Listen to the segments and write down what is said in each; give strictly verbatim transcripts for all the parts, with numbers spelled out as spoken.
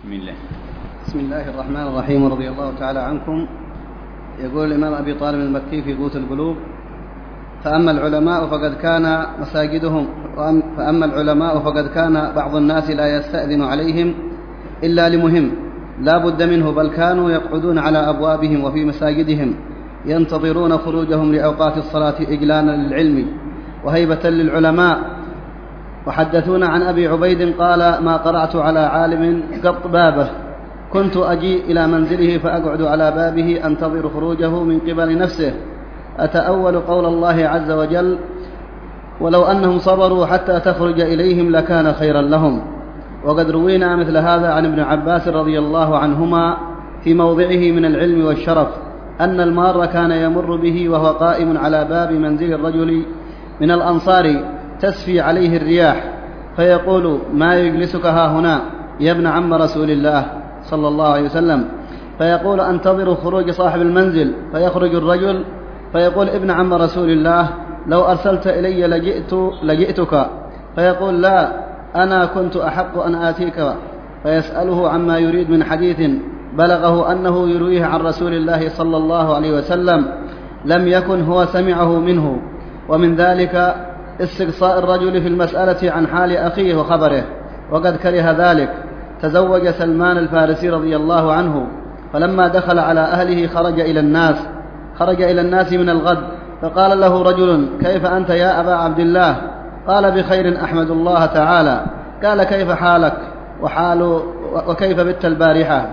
بسم الله. بسم الله الرحمن الرحيم. رضي الله تعالى عنكم. يقول الإمام أبي طالب المكي في قوت القلوب: فأما العلماء فقد كان مساجدهم فأما العلماء فقد كان بعض الناس لا يستأذن عليهم إلا لمهم لا بد منه، بل كانوا يقعدون على أبوابهم وفي مساجدهم ينتظرون خروجهم لأوقات الصلاة إجلالا للعلم وهيبة للعلماء. وحدثونا عن أبي عبيد قال: ما قرأت على عالم قط بابه، كنت أجي إلى منزله فأقعد على بابه أنتظر خروجه من قبل نفسه، أتأول قول الله عز وجل: ولو أنهم صبروا حتى تخرج إليهم لكان خيرا لهم. وقد روينا مثل هذا عن ابن عباس رضي الله عنهما في موضعه من العلم والشرف، أن المار كان يمر به وهو قائم على باب منزل الرجل من الأنصار تسفي عليه الرياح، فيقول: ما يجلسك ها هنا يا ابن عم رسول الله صلى الله عليه وسلم؟ فيقول: أنتظر خروج صاحب المنزل. فيخرج الرجل فيقول: ابن عم رسول الله، لو أرسلت إلي لجئت لجئتك. فيقول: لا، أنا كنت أحق أن آتيك. فيسأله عما يريد من حديث بلغه أنه يرويه عن رسول الله صلى الله عليه وسلم لم يكن هو سمعه منه. ومن ذلك استقصاء الرجل في المسألة عن حال أخيه وخبره، وقد كره ذلك. تزوج سلمان الفارسي رضي الله عنه، فلما دخل على أهله خرج إلى الناس خرج إلى الناس من الغد، فقال له رجل: كيف أنت يا أبا عبد الله؟ قال: بخير أحمد الله تعالى. قال: كيف حالك وحال وكيف بت البارحة؟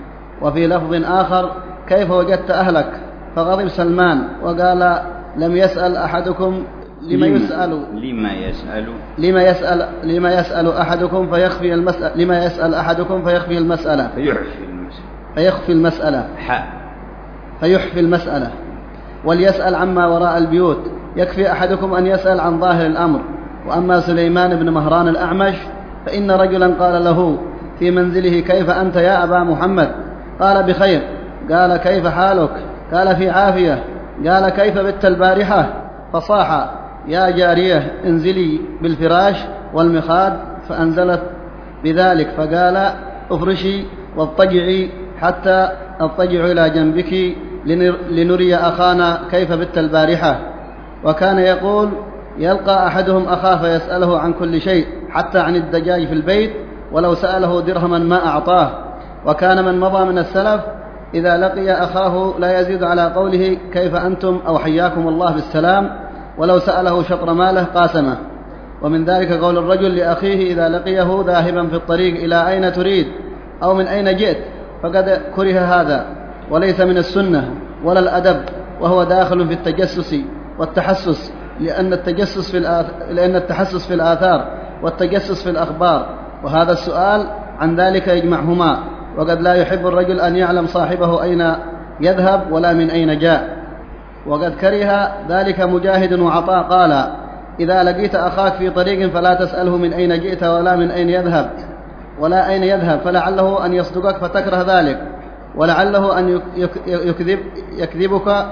وفي لفظ آخر: كيف وجدت أهلك؟ فغضب سلمان وقال: لم يسأل أحدكم لما يسأل لما يسأل لما يسأل لما يسأل أحدكم فيخفي المسألة لما يسأل أحدكم فيخفي المسألة فيحفي المسألة فيخفي المسألة حاء فيحفي المسألة وليسأل عما وراء البيوت، يكفي أحدكم أن يسأل عن ظاهر الأمر. وأما سليمان بن مهران الأعمش فإن رجلا قال له في منزله: كيف أنت يا أبا محمد؟ قال: بخير. قال: كيف حالك؟ قال: في عافية. قال: كيف بت البارحة؟ فصاح: يا جارية انزلي بالفراش والمخاد، فأنزلت بذلك، فقال: افرشي واضطجعي حتى اضطجع إلى جنبك لنري أخانا كيف بت البارحة. وكان يقول: يلقى أحدهم أخاه فيسأله عن كل شيء حتى عن الدجاج في البيت، ولو سأله درهما ما أعطاه. وكان من مضى من السلف إذا لقي أخاه لا يزيد على قوله كيف أنتم أو حياكم الله بالسلام، ولو سأله شطر ماله قاسمه. ومن ذلك قول الرجل لأخيه إذا لقيه ذاهبا في الطريق: إلى أين تريد؟ أو من أين جئت؟ فقد كره هذا وليس من السنة ولا الأدب، وهو داخل في التجسس والتحسس، لأن التجسس في الآثار لأن التحسس في الآثار والتجسس في الأخبار، وهذا السؤال عن ذلك يجمعهما. وقد لا يحب الرجل أن يعلم صاحبه أين يذهب ولا من أين جاء. وقد كره ذلك مجاهد وعطاء قال: إذا لقيت أخاك في طريق فلا تسأله من أين جئت ولا من أين يذهب ولا أين يذهب، فلعله أن يصدقك فتكره ذلك، ولعله أن يكذب يكذبك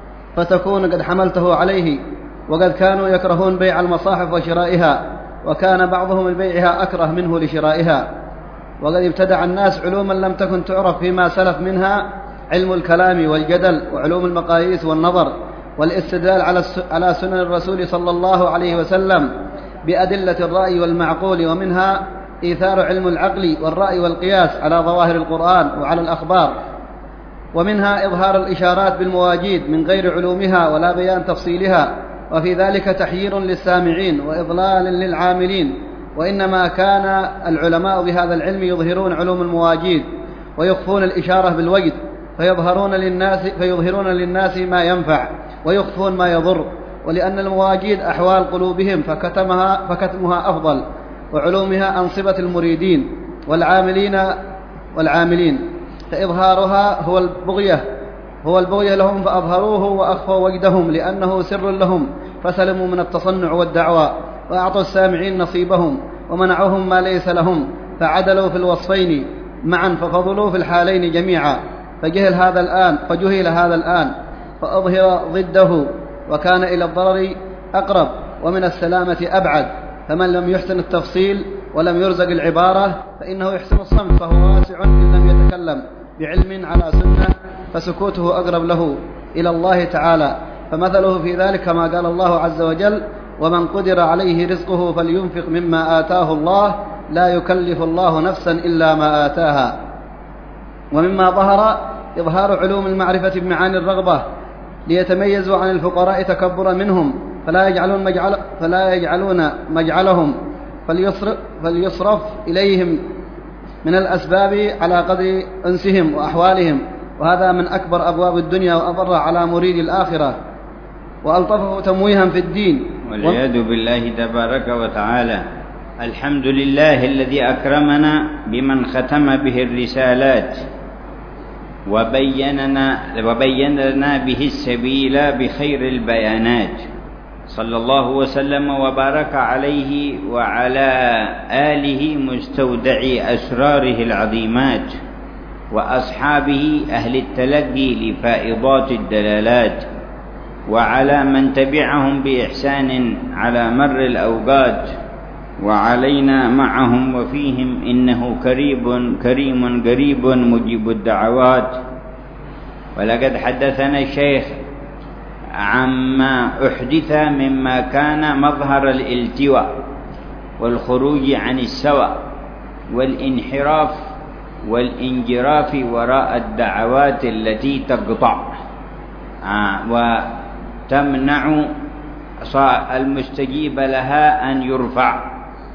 فتكون قد حملته عليه. وقد كانوا يكرهون بيع المصاحف وشرائها، وكان بعضهم لبيعها أكره منه لشرائها. وقد ابتدع الناس علوما لم تكن تعرف فيما سلف، منها علم الكلام والجدل وعلوم المقاييس والنظر والاستدلال على سنن الرسول صلى الله عليه وسلم بأدلة الرأي والمعقول، ومنها إيثار علم العقل والرأي والقياس على ظواهر القرآن وعلى الأخبار، ومنها إظهار الإشارات بالمواجيد من غير علومها ولا بيان تفصيلها، وفي ذلك تحيير للسامعين وإضلال للعاملين. وإنما كان العلماء بهذا العلم يظهرون علوم المواجيد ويخفون الإشارة بالوجد، فيظهرون للناس, فيظهرون للناس ما ينفع ويخفون ما يضر، ولأن المواجيد أحوال قلوبهم فكتمها, فكتمها أفضل، وعلومها أنصبة المريدين والعاملين والعاملين فإظهارها هو البغية هو البغية لهم، فأظهروه وأخفوا وجدهم لأنه سر لهم، فسلموا من التصنع والدعوى، وأعطوا السامعين نصيبهم ومنعوهم ما ليس لهم، فعدلوا في الوصفين معا ففضلوا في الحالين جميعا. فجهل هذا الآن فجهل هذا الآن فأظهر ضده، وكان إلى الضرر أقرب ومن السلامة أبعد. فمن لم يحسن التفصيل ولم يرزق العبارة فإنه يحسن الصمت، فهو واسع إن لم يتكلم بعلم على سنة، فسكوته أقرب له إلى الله تعالى. فمثله في ذلك كما قال الله عز وجل: ومن قدر عليه رزقه فلينفق مما آتاه الله لا يكلف الله نفسا إلا ما آتاها. ومما ظهر إظهار علوم المعرفة بمعاني الرغبة ليتميزوا عن الفقراء تكبرا منهم، فلا يجعلون, مجعل فلا يجعلون مجعلهم فليصرف, فليصرف إليهم من الأسباب على قدر أنسهم وأحوالهم، وهذا من أكبر أبواب الدنيا وأضر على مريد الآخرة وألطفه تمويها في الدين. والعياذ بالله تبارك وتعالى. الحمد لله الذي أكرمنا بمن ختم به الرسالات وبيننا, وبين لنا به السبيل بخير البيانات، صلى الله وسلم وبارك عليه وعلى آله مستودعي أسراره العظيمات، وأصحابه أهل التلقي لفائضات الدلالات، وعلى من تبعهم بإحسان على مر الأوقات، وعلينا معهم وفيهم، إنه كريم كريم قريب مجيب الدعوات. ولقد حدثنا الشيخ عما أحدث مما كان مظهر الالتواء والخروج عن السوى والانحراف والانجراف وراء الدعوات التي تقطع وتمنع المستجيب لها أن يرفع.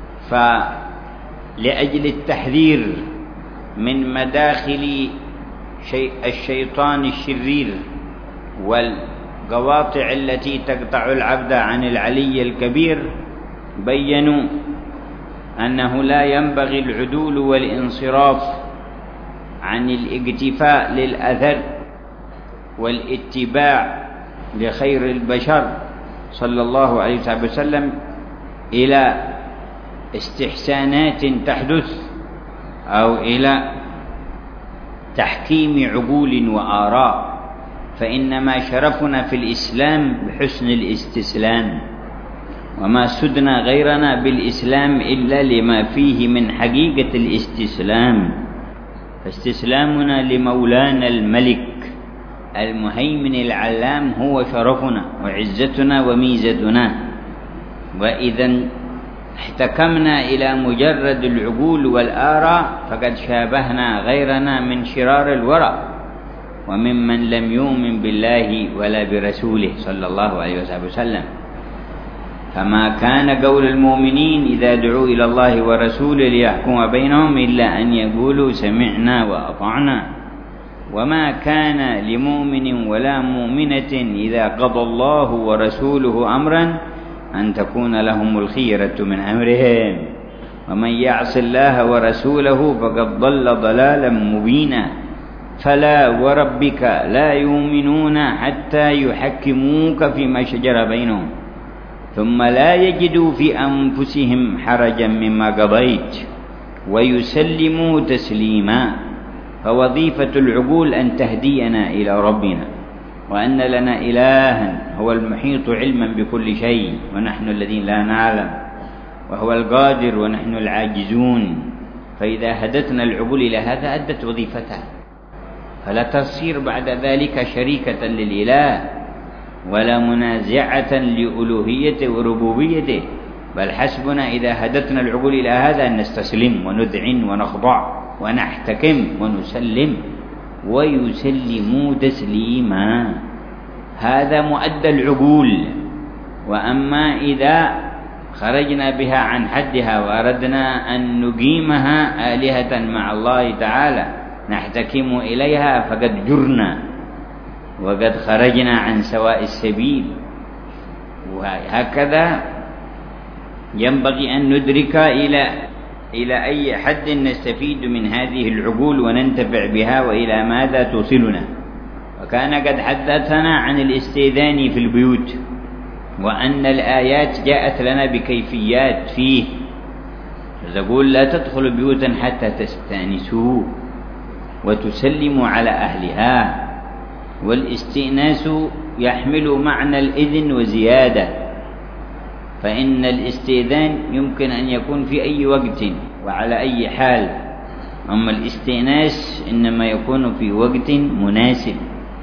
فلأجل التحذير من مداخل الشيطان الشرير والقواطع التي تقطع العبد عن العلي الكبير، بيّنوا أنه لا ينبغي العدول والانصراف عن الاكتفاء للأثر والاتباع لخير البشر صلى الله عليه وسلم إلى استحسانات تحدث أو إلى تحكيم عقول وآراء، فإنما شرفنا في الإسلام بحسن الاستسلام، وما سدنا غيرنا بالإسلام إلا لما فيه من حقيقة الاستسلام، فاستسلامنا لمولانا الملك المهيمن العلام هو شرفنا وعزتنا وميزتنا. وإذا احتكمنا إلى مجرد العقول والآراء فقد شابهنا غيرنا من شرار الورى وممن لم يؤمن بالله ولا برسوله صلى الله عليه وسلم. فما كان قول المؤمنين إذا دعوا إلى الله ورسوله ليحكم بينهم إلا أن يقولوا سمعنا وأطعنا، وما كان لمؤمن ولا مؤمنة إذا قضى الله ورسوله أمرا أن تكون لهم الخيرة من أمرهم، ومن يعص الله ورسوله فقد ضل ضلالا مبينا. فلا وربك لا يؤمنون حتى يحكموك فيما شجر بينهم ثم لا يجدوا في أنفسهم حرجا مما قضيت ويسلموا تسليما. فوظيفة العقول أن تهدينا إلى ربنا، وأن لنا إلها هو المحيط علما بكل شيء ونحن الذين لا نعلم، وهو القادر ونحن العاجزون. فإذا هدتنا العقول إلى هذا أدت وظيفتها، فلا تصير بعد ذلك شريكة للإله ولا منازعة لألوهيته وربوبيته، بل حسبنا إذا هدتنا العقول إلى هذا أن نستسلم وندعن ونخضع ونحتكم ونسلم ويسلموا تسليما. هذا مؤدى العقول. وأما إذا خرجنا بها عن حدها وأردنا أن نقيمها آلهة مع الله تعالى نحتكم إليها فقد جرنا وقد خرجنا عن سواء السبيل. وهكذا ينبغي أن ندرك إلى إلى أي حد نستفيد من هذه العقول وننتفع بها وإلى ماذا توصلنا. وكان قد حدثنا عن الاستئذان في البيوت، وأن الآيات جاءت لنا بكيفيات فيه، تقول لا تدخلوا بيوتا حتى تستأنسوا وتسلموا على أهلها. والاستئناس يحمل معنى الإذن وزيادة، فإن الاستئذان يمكن أن يكون في أي وقت وعلى أي حال، أما الاستئناس إنما يكون في وقت مناسب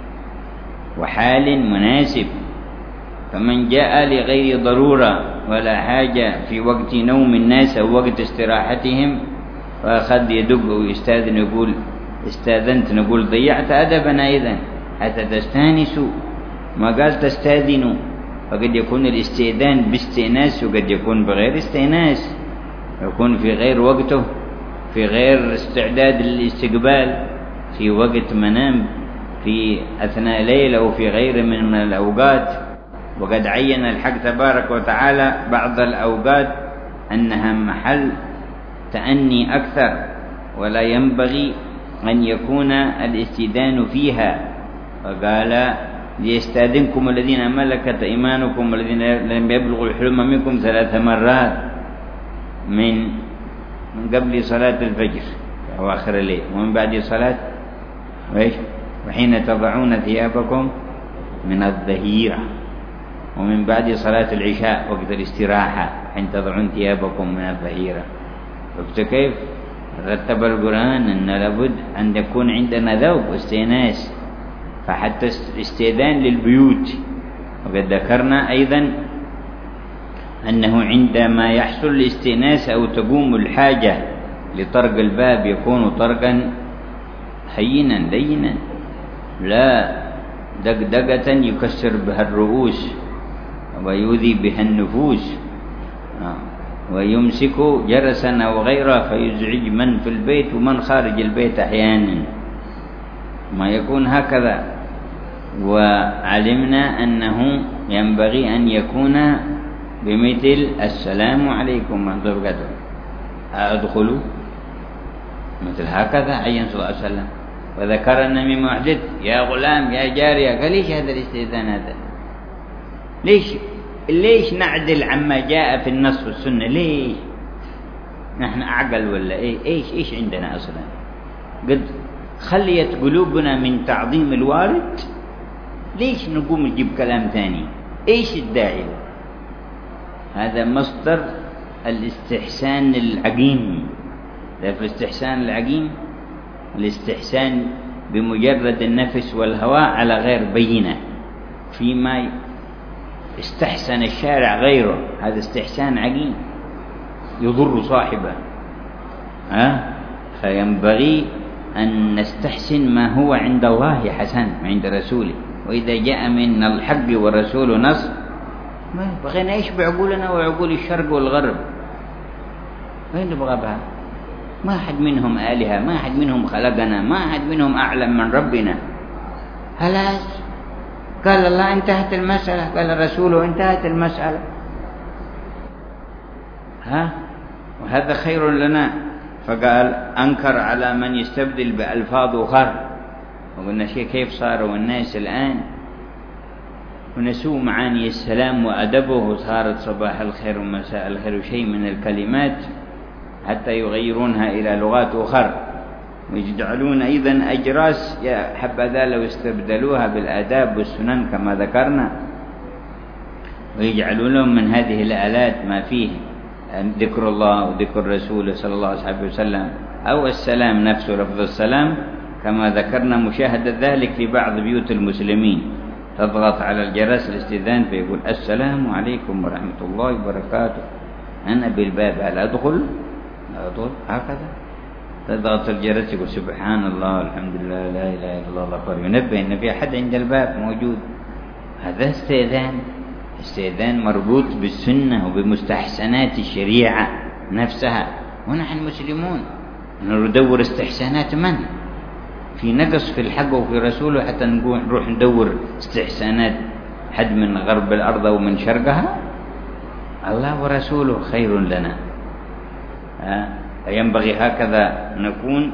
وحال مناسب. فمن جاء لغير ضرورة ولا حاجة في وقت نوم الناس أو وقت استراحتهم فأخذ يدق ويستاذن يقول استاذنت، نقول ضيعت أدبنا إذن حتى تستانسوا، ما قال تستاذنوا. فقد يكون الاستئذان باستئناس وقد يكون بغير استئناس، يكون في غير وقته، في غير استعداد للاستقبال، في وقت منام، في أثناء ليل أو في غير من الأوقات. وقد عين الحق تبارك وتعالى بعض الأوقات أنها محل تأني أكثر، ولا ينبغي أن يكون الاستئذان فيها. وقال ليستأذنكم الذين ملكت أيمانكم والذين لم يبلغوا الحلم منكم ثلاث مرات من من قبل صلاة الفجر أواخر الليل، ومن بعد صلاة وإيش وحين تضعون ثيابكم من الظهيرة، ومن بعد صلاة العشاء وقت الاستراحة حين تضعون ثيابكم من الظهيرة. شفت كيف رتب القرآن أن لابد أن يكون عندنا ذوق واستئناس، فحتى استئذان للبيوت. وقد ذكرنا أيضا أنه عندما يحصل الاستئناس أو تقوم الحاجة لطرق الباب يكون طرقا هينا لينا، لا دقدقة يكسر بها الرؤوس ويؤذي بها النفوس، ويمسك جرسا أو غيره فيزعج من في البيت ومن خارج البيت أحيانا، ما يكون هكذا. وعلمنا أنه ينبغي أن يكون بمثل السلام عليكم ورحمة الله وبركاته، أدخلوا مثل هكذا عين صلى الله عليه وسلم. وذكرنا مما حدث يا غلام يا جارية، قال ليش هذا الاستئذان هذا؟ ليش ليش نعدل عما جاء في النص والسنة؟ ليش نحن أعقل ولا إيه؟ إيش إيش عندنا أصلا؟ قد خليت قلوبنا من تعظيم الوارد، ليش نقوم نجيب كلام ثاني؟ إيش الداعي؟ هذا مصدر الاستحسان العقيم. في الاستحسان العقيم الاستحسان بمجرد النفس والهواء على غير بينة، فيما استحسن الشارع غيره، هذا استحسان عقيم يضر صاحبه. ها؟ فينبغي أن نستحسن ما هو عند الله حسن وعند رسوله، وإذا جاء من الحق والرسول نص ما بغينا إيش بعقولنا وعقول الشرق والغرب، وين نبغى بها؟ ما أحد منهم آلهة، ما أحد منهم خلقنا، ما أحد منهم أعلم من ربنا. خلاص قال الله انتهت المسألة، قال رسوله انتهت المسألة. ها؟ وهذا خير لنا. فقال أنكر على من يستبدل بألفاظ أخرى. وقلنا شيء كيف صاروا الناس الآن ونسوا معاني السلام وأدبه، وصارت صباح الخير ومساء الخير وشيء من الكلمات حتى يغيرونها إلى لغات أخرى، ويجعلون أيضا أجراس يا حبذا لو استبدلوها بالآداب والسنن كما ذكرنا، ويجعلون من هذه الآلات ما فيه ذكر الله وذكر رسوله صلى الله عليه وسلم، أو السلام نفسه لفظ السلام كما ذكرنا مشاهدة ذلك في بعض بيوت المسلمين، تضغط على الجرس الاستئذان فيقول السلام عليكم ورحمة الله وبركاته، أنا بالباب هل أدخل؟ أدخل هكذا، تضغط الجرس يقول سبحان الله الحمد لله لا إله إلا الله الله أكبر، ينبه أن في أحد عند الباب موجود. هذا استئذان، استئذان مربوط بالسنة وبمستحسنات الشريعة نفسها. ونحن مسلمون ندور استحسانات من؟ في نقص في الحق وفي رسوله حتى نروح ندور استحسانات حد من غرب الأرض ومن شرقها؟ الله ورسوله خير لنا. ينبغي هكذا نكون.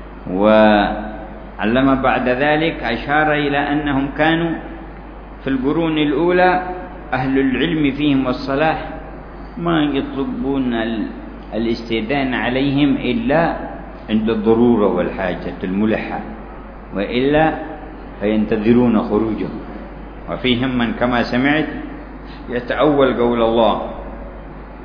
وعلم بعد ذلك أشار إلى أنهم كانوا في القرون الأولى أهل العلم فيهم والصلاح ما يطلبون الاستئذان عليهم إلا عند الضرورة والحاجة الملحة، وإلا فينتظرون خروجهم. وفيهم من كما سمعت يتأول قول الله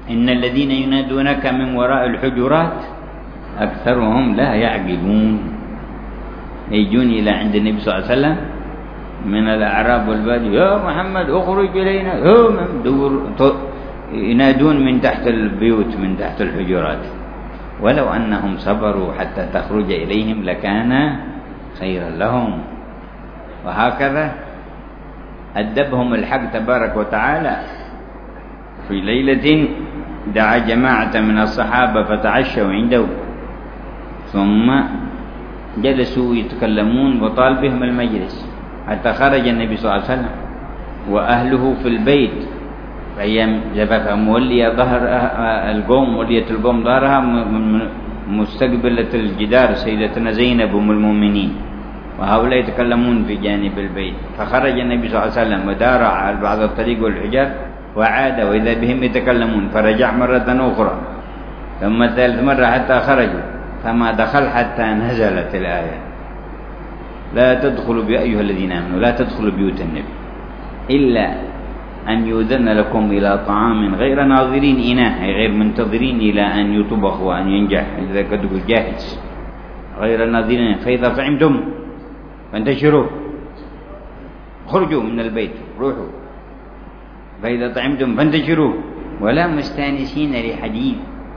إن الذين ينادونك من وراء الحجرات أكثرهم لا يعقلون. يجون إلى عند النبي صلى الله عليه وسلم من الأعراب والبادية: يا محمد اخرج إلينا، دور ينادون من تحت البيوت من تحت الحجرات. ولو أنهم صبروا حتى تخرج إليهم لكان خيرا لهم. وهكذا أدبهم الحق تبارك وتعالى. في ليلة دعا جماعة من الصحابة فتعشوا عنده، ثم جلسوا يتكلمون وطال بهم المجلس حتى خرج النبي صلى الله عليه وسلم وأهله في البيت. فهي زفت مولية ظهر القوم، مولية القوم ظهرها مستقبلة الجدار سيدتنا زينب أم المؤمنين، وهؤلاء يتكلمون في جانب البيت. فخرج النبي صلى الله عليه وسلم ودار على بعض الطريق والحجاب وعاد وإذا بهم يتكلمون، فرجع مرة أخرى ثم ثالث مرة حتى خرجوا، فما دخل حتى نزلت الآية: لا تدخلوا بأيها الذين آمنوا لا تدخلوا بيوت النبي إلا أن يؤذن لكم إلى طعام غير ناظرين إناه، أي غير منتظرين إلى أن يطبخ وأن ينجح، إذا كدوا جاهز غير ناظرين. فإذا طعمتم فانتشروا، خرجوا من البيت روحوا. فإذا طعمتم فانتشروا ولا مستانسين لحديث،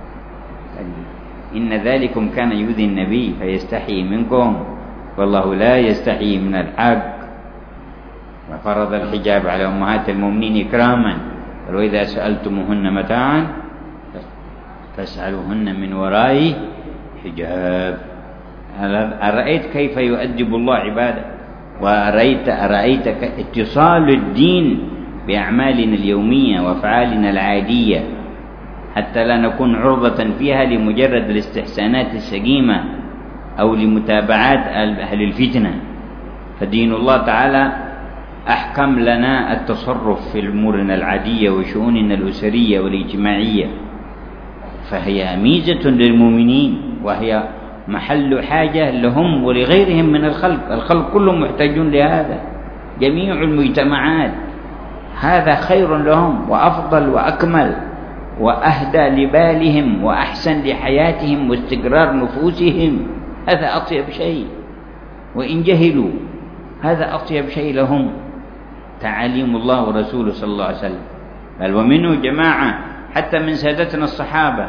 إن ذلكم كان يؤذي النبي فيستحي منكم والله لا يستحي من الحق. وفرض الحجاب على أمهات المؤمنين إكراما، وإذا سألتموهن متاعا فاسألوهن من وراء حجاب. أرأيت كيف يؤدب الله عباده؟ وأرأيت أرأيت اتصال الدين بأعمالنا اليومية وأفعالنا العادية حتى لا نكون عرضة فيها لمجرد الاستحسانات السقيمة أو لمتابعات أهل الفتنة. فدين الله تعالى أحكم لنا التصرف في أمورنا العادية وشؤوننا الأسرية والاجتماعية، فهي ميزة للمؤمنين وهي محل حاجة لهم ولغيرهم من الخلق. الخلق كلهم محتاجون لهذا، جميع المجتمعات. هذا خير لهم وأفضل وأكمل وأهدى لبالهم وأحسن لحياتهم واستقرار نفوسهم. هذا أطيب شيء، وإن جهلوا هذا أطيب شيء لهم. تعاليم الله ورسوله صلى الله عليه وسلم. بل ومنه جماعة حتى من سادتنا الصحابة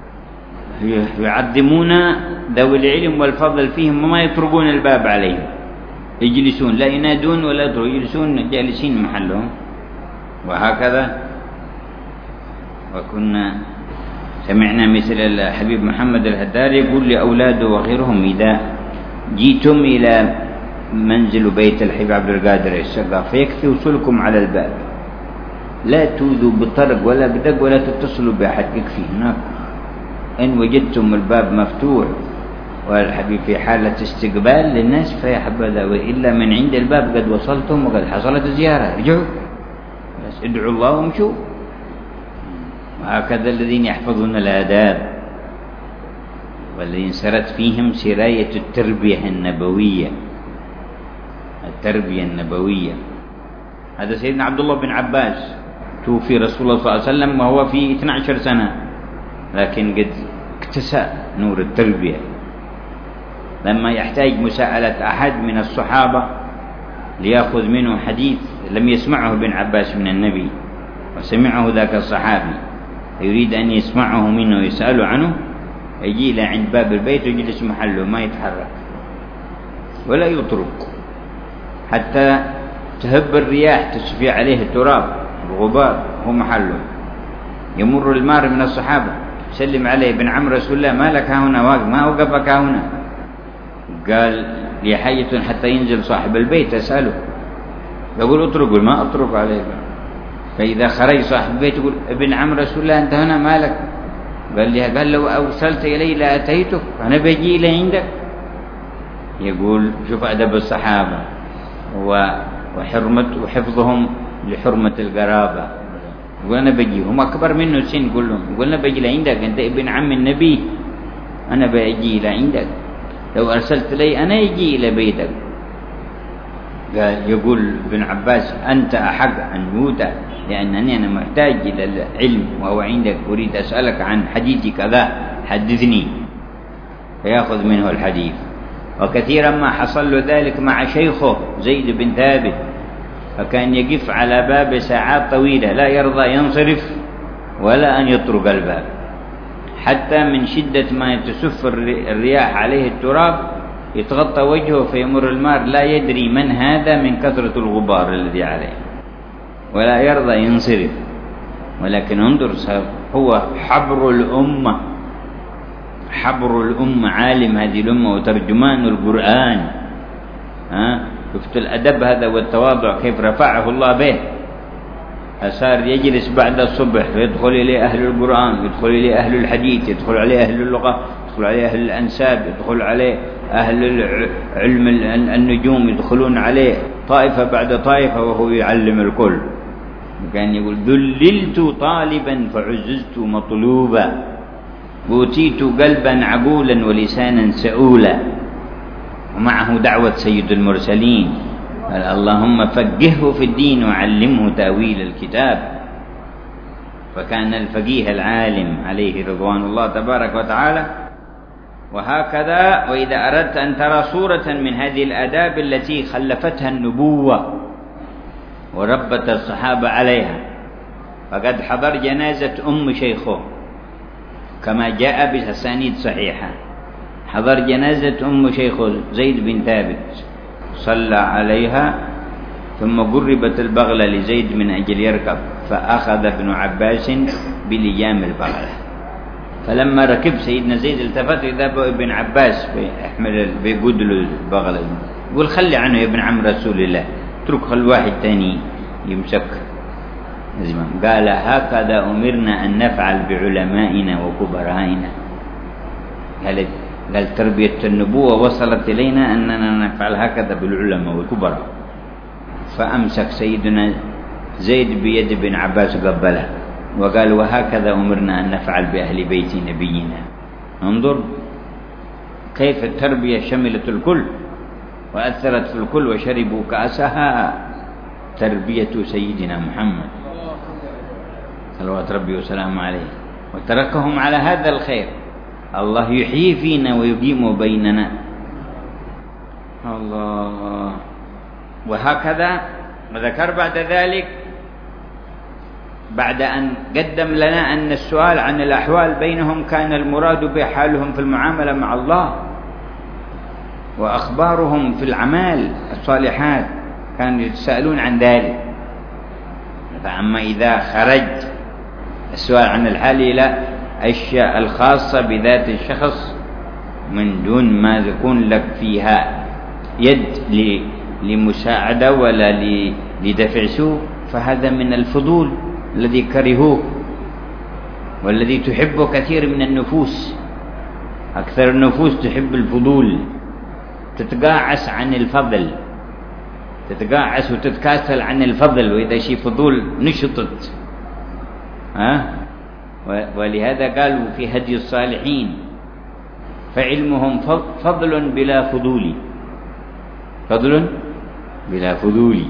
يعظمون ذوي العلم والفضل فيهم وما يطرقون الباب عليهم، يجلسون لا ينادون ولا يطرقون، يجلسون جالسين محلهم. وهكذا وكنا سمعنا مثل الحبيب محمد الهداري يقول لأولاده وغيرهم: إذا جيتم إلى منزل بيت الحبيب عبد القادر السقاف فيكفي وصولكم على الباب، لا توذوا بالطرق ولا بدق ولا تتصلوا بأحد، يكفي هناك. إن وجدتم الباب مفتوح والحبيب في حالة استقبال للناس فيا حبذا، وإلا من عند الباب قد وصلتم وقد حصلت الزيارة، ارجعوا بس ادعوا الله وامشوا. وهكذا الذين يحفظون الآداب والذين سرت فيهم سراية التربية النبوية. التربية النبوية هذا سيدنا عبد الله بن عباس توفي رسول الله صلى الله عليه وسلم وهو في اثنتي عشرة سنة، لكن قد اكتسى نور التربية. لما يحتاج مساءلة أحد من الصحابة ليأخذ منه حديث لم يسمعه ابن عباس من النبي وسمعه ذاك الصحابي، يريد أن يسمعه منه ويسأله عنه، يجي إلى عند باب البيت ويجلس محله ما يتحرك ولا يطرق حتى تهب الرياح تسفي عليه التراب الغبار، هو محله. يمر المار من الصحابة سلم عليه: ابن عم رسول الله ما لك هنا واقف، ما وقفك هنا؟ قال: لي حاجة حتى ينزل صاحب البيت أسأله. يقول: اطرق، يقول: ما أطرق عليك. فإذا خرج صاحب البيت يقول: ابن عم رسول الله أنت هنا ما لك؟ قال لي قال: لو أوصلت إلي لأتيتك، أنا بجي إلى عندك. يقول: شوف أدب الصحابة وحرمة وحفظهم لحرمة القرابة. يقول: أنا بجي، هم أكبر منه سن كلهم، يقول: أنا بجي لعندك، أنت ابن عم النبي، أنا بجي لعندك، لو أرسلت لي أنا يجي إلى بيتك. قال يقول ابن عباس أنت أحق أن يؤتى لأنني أنا محتاج إلى العلم وهو عندك أريد أسألك عن حديث كذا حدثني، فيأخذ منه الحديث. وكثيرا ما حصل له ذلك مع شيخه زيد بن ثابت، فكان يقف على باب ساعات طويلة لا يرضى ينصرف ولا أن يطرق الباب، حتى من شدة ما تسف الرياح عليه التراب يتغطى وجهه فيمر المار لا يدري من هذا من كثرة الغبار الذي عليه، ولا يرضى ينصرف. ولكن انظر، هو حبر الأمة، حبر الأمة، عالم هذه الأمة وترجمان القرآن. ها شفت الأدب هذا والتواضع كيف رفعه الله به. صار يجلس بعد الصبح يدخل إليه أهل القرآن، يدخل إليه أهل الحديث، يدخل عليه أهل اللغة، يدخل عليه أهل الأنساب، يدخل عليه أهل علم النجوم، يدخلون عليه طائفة بعد طائفة وهو يعلم الكل. كان يقول ذللت طالبا فعززت مطلوبا، أوتيت قلبا عقولا ولسانا سؤولا. ومعه دعوة سيد المرسلين، قال اللهم فقهه في الدين وعلمه تأويل الكتاب. فكان الفقيه العالم عليه رضوان الله تبارك وتعالى. وهكذا وإذا أردت أن ترى صورة من هذه الآداب التي خلفتها النبوة وربت الصحابة عليها، فقد حضر جنازة أم شيخه كما جاء بأسانيد صحيحة، حضر جنازة أم شيخه زيد بن ثابت، صلى عليها ثم قربت البغلة لزيد من أجل يركب، فأخذ ابن عباس بلجام البغلة. فلما ركب سيدنا زيد التفت إذا ابن عباس بيحمل بيقود له البغلة، يقول خلي عنه يا ابن عم رسول الله، اترك خل واحد تاني يمسك الزمام. قال هكذا أمرنا أن نفعل بعلمائنا وكبرائنا. قال قال تربية النبوة وصلت إلينا أننا نفعل هكذا بالعلماء والكبراء. فأمسك سيدنا زيد بيد ابن عباس قبله وقال وهكذا أمرنا أن نفعل بأهل بيت نبينا. انظر كيف التربية شملت الكل وأثرت في الكل وشربوا كأسها، تربية سيدنا محمد صلوات ربي وسلامه عليه، وتركهم على هذا الخير. الله يحيي فينا ويقيم بيننا. الله. وهكذا وذكر بعد ذلك بعد أن قدم لنا أن السؤال عن الأحوال بينهم كان المراد بحالهم في المعاملة مع الله، وأخبارهم في الأعمال الصالحات كانوا يتساءلون عن ذلك. فأما إذا خرج السؤال عن الحال إلى الأشياء الخاصة بذات الشخص من دون ما يكون لك فيها يد لمساعدة ولا لدفع سوء، فهذا من الفضول الذي كرهوه والذي تحبه كثير من النفوس. أكثر النفوس تحب الفضول، تتقاعس عن الفضل، تتقاعس وتتكاسل عن الفضل، وإذا شيء فضول نشطت. ها؟ ولهذا قالوا في هدي الصالحين فعلمهم فضل بلا فضول، فضل بلا فضول.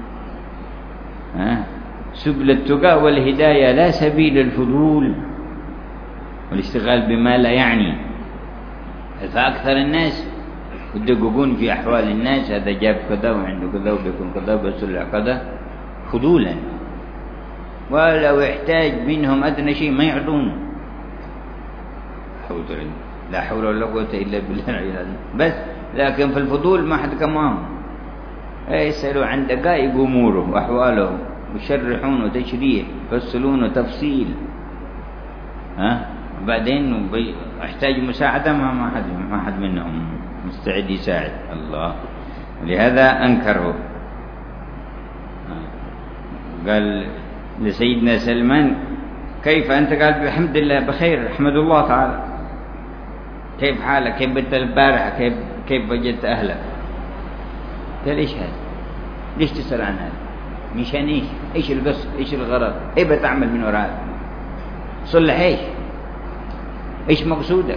ها؟ سبل التقى والهداية لا سبيل الفضول والاشتغال بما لا يعني. فأكثر الناس يدققون في أحوال الناس، هذا جاب كذا وعنده كذا وبيكون كذا وبيصلح كذا فضولا، ولو يحتاج منهم أدنى شيء ما يعطون. لا حول ولا قوة إلا بالله العلي العظيم. بس لكن في الفضول ما حد كمان يسألوا عن دقائق أموره وأحواله ويشرحونه تشريح يفصلونه تفصيل. ها بعدين يحتاج مساعدة ما ما حد ما حد منهم مستعد يساعد الله. لهذا أنكره. قال لسيدنا سلمان كيف أنت؟ قال بحمد الله بخير، أحمد الله تعالى. كيف حالك؟ كيف بت البارحة؟ كيف كيف وجدت أهلك؟ قال إيش هذا؟ ليش تسأل عن هذا؟ مشان إيش؟ إيش القصد؟ إيش الغرض؟ إيه بتعمل من وراء؟ صلح إيش؟ إيش مقصودك؟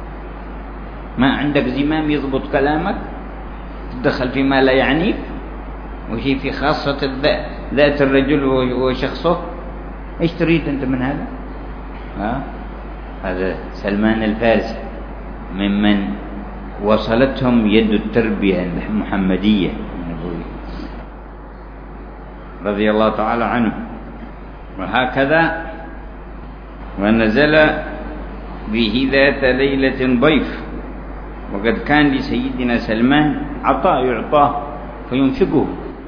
ما عندك زمام يضبط كلامك؟ تدخل فيما لا يعنيك؟ وشيء في خاصة ذات الرجل وشخصه. إيش تريد أنت من هذا؟ ها؟ هذا سلمان الفارسي ممن وصلتهم يد التربية المحمدية رضي الله تعالى عنه. وهكذا ونزل به ذات ليلة ضيف، وقد كان لسيدنا سلمان عطاء يعطاه فينفقه،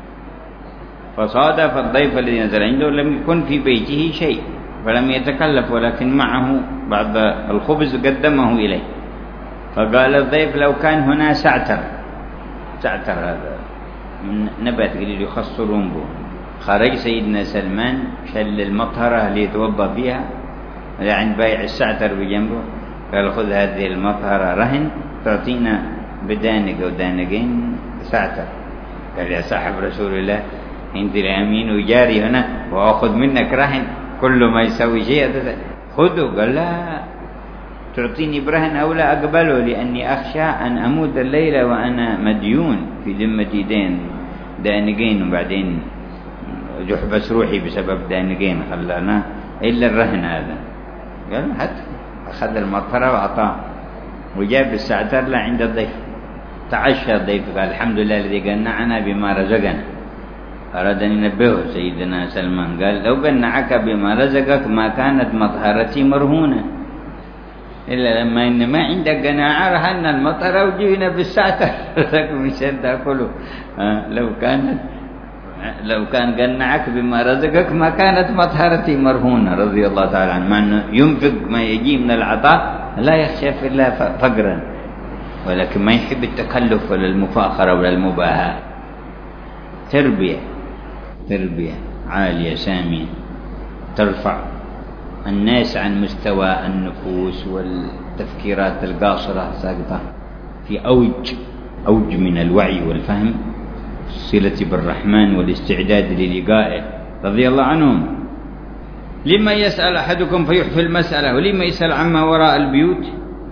فصادف الضيف الذي نزل عنده لم يكن في بيته شيء فلم يتكلف، ولكن معه بعض الخبز قدمه إليه، فقال الضيف لو كان هنا سعتر. سعتر هذا من نبات قليل يخصرون به. خرج سيدنا سلمان شل المطهرة اللي يتوضأ فيها عند بايع السعتر بجنبه، قال خذ هذه المطهرة رهن تعطينا بدانق أو دانقين سعتر. قال يا صاحب رسول الله انت الأمين وجاري هنا وأخذ منك رهن، كل ما يسوي شيء خذه. قال لا تعطيني برهن أو لا أقبله، لأني أخشى أن أموت الليلة وأنا مديون في ذمتي دين دانقين، وبعدين يحبس روحي بسبب دانقين خلانا إلا الرهن هذا. قال حتى أخذ المطهرة وأعطاه وجاب السعتر لا عند الضيف. تعشى الضيف قال الحمد لله الذي قنعنا بما رزقنا. أراد أن ينبهه سيدنا سلمان قال لو قنعك بما رزقك ما كانت مطهرتي مرهونة، إلا لما إن ما عندك قناعة رهنا المطهرة وجينا بالسعتر لكم مشان تأكلوا. لو كانت لو كان قنعك بما رزقك ما كانت مطهرتي مرهونة رضي الله تعالى عنه. مع أنه ينفق ما يجي من العطاء لا يخشى في الله فقرا، ولكن ما يحب التكلف ولا المفاخرة ولا المباهاة. تربية تربية عالية سامية ترفع الناس عن مستوى النفوس والتفكيرات القاصرة ساقطة في أوج أوج من الوعي والفهم، الصلة بالرحمن والاستعداد للقائه رضي الله عنهم. لما يسأل أحدكم فيحفي المسألة، ولما يسأل عما وراء البيوت؟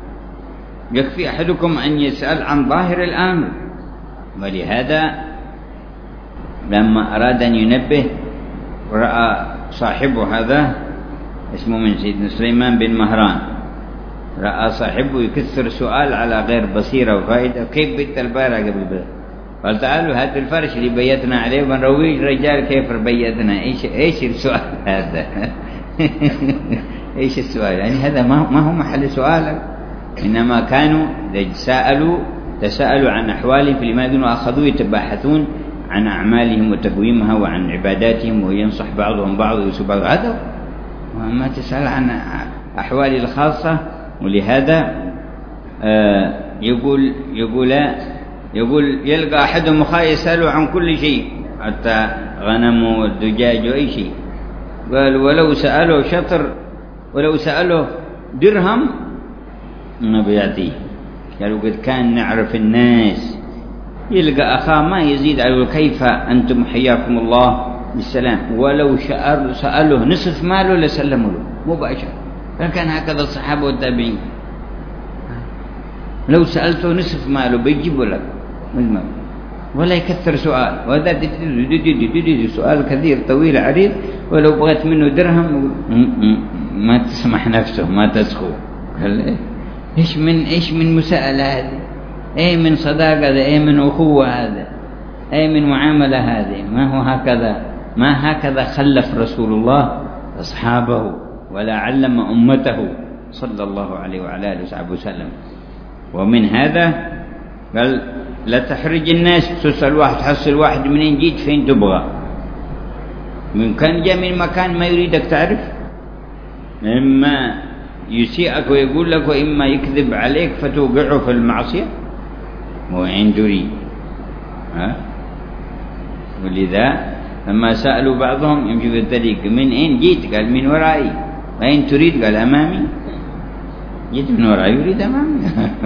يكفي أحدكم أن يسأل عن ظاهر الأمر. ولهذا لما أراد أن ينبه رأى صاحبه هذا اسمه من سيدنا سليمان بن مهران، رأى صاحبه يكثر سؤال على غير بصيرة وفائدة. كيف بيت البارع قبل بيت؟ قال تعالوا هات الفرش اللي بيتنا عليه ونرويه الرجال كيف بيتنا. ايش ايش السؤال هذا؟ ايش السؤال يعني؟ هذا ما ما هو محل سؤالك. انما كانوا سألوا تساءلوا عن احوالهم في لماذا واخذوا يتباحثون عن اعمالهم وتقويمها وعن عباداتهم، وينصح بعضهم بعض ويسب بعض. هذا ما تسأل عن احوال الخاصة. ولهذا آه يقول يقول يقول يلقى أحدهم أخاه يسأله عن كل شيء حتى غنمه والدجاج وأي شيء. قال ولو سأله شطر ولو سأله درهم ما بيعطيه. قالوا قد كان نعرف الناس يلقى أخاه ما يزيد على كيف أنتم حياكم الله بالسلام، ولو سأله نصف ماله لسلموا له مباشرة. فكان هكذا الصحابة والتابعين، لو سألته نصف ماله بيجيبوا لك ولا يكثر سؤال. وهذا سؤال كثير طويل عريض، ولو بغيت منه درهم ما تسمح نفسه ما تسخو. قال ايش من ايش من مساءلة هذه؟ اي من صداقة هذا؟ اي من أخوة هذا؟ اي من معاملة هذه؟ ما هو هكذا، ما هكذا خلف رسول الله أصحابه ولا علم أمته صلى الله عليه وعلى آله وصحبه وسلم. ومن هذا قال لا تحرج الناس. تسأل واحد تحصل واحد منين جيت فين تبغى، من كان جاء من مكان ما يريدك تعرف، إما يسيئك ويقول لك، وإما يكذب عليك فتوقعه في المعصية وإن تريد. ها؟ ولذا لما سألوا بعضهم يمشي في الطريق من أين جيت؟ قال من ورائي. وأين تريد؟ قال أمامي. جيت من ورائي يريد أمامي.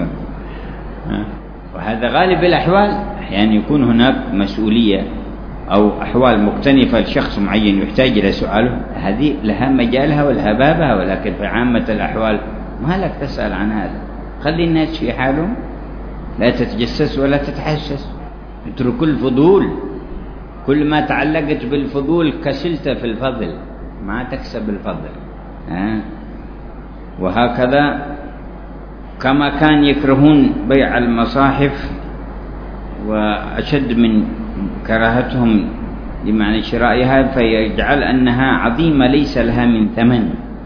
وهذا غالب الأحوال. أحيانا يكون هناك مسؤولية أو أحوال مختلفة لشخص معين يحتاج إلى سؤاله، هذه لها مجالها ولها بابها، ولكن في عامة الأحوال ما لك تسأل عن هذا. خلي الناس في حالهم، لا تتجسس ولا تتحسس، اترك الفضول. كل ما تعلقت بالفضول كسلت في الفضل، ما تكسب الفضل. ها؟ وهكذا كما كان يكرهون بيع المصاحف وأشد من كراهتهم لمعنى شرائها، فيجعل أنها عظيمة ليس لها من ثمن.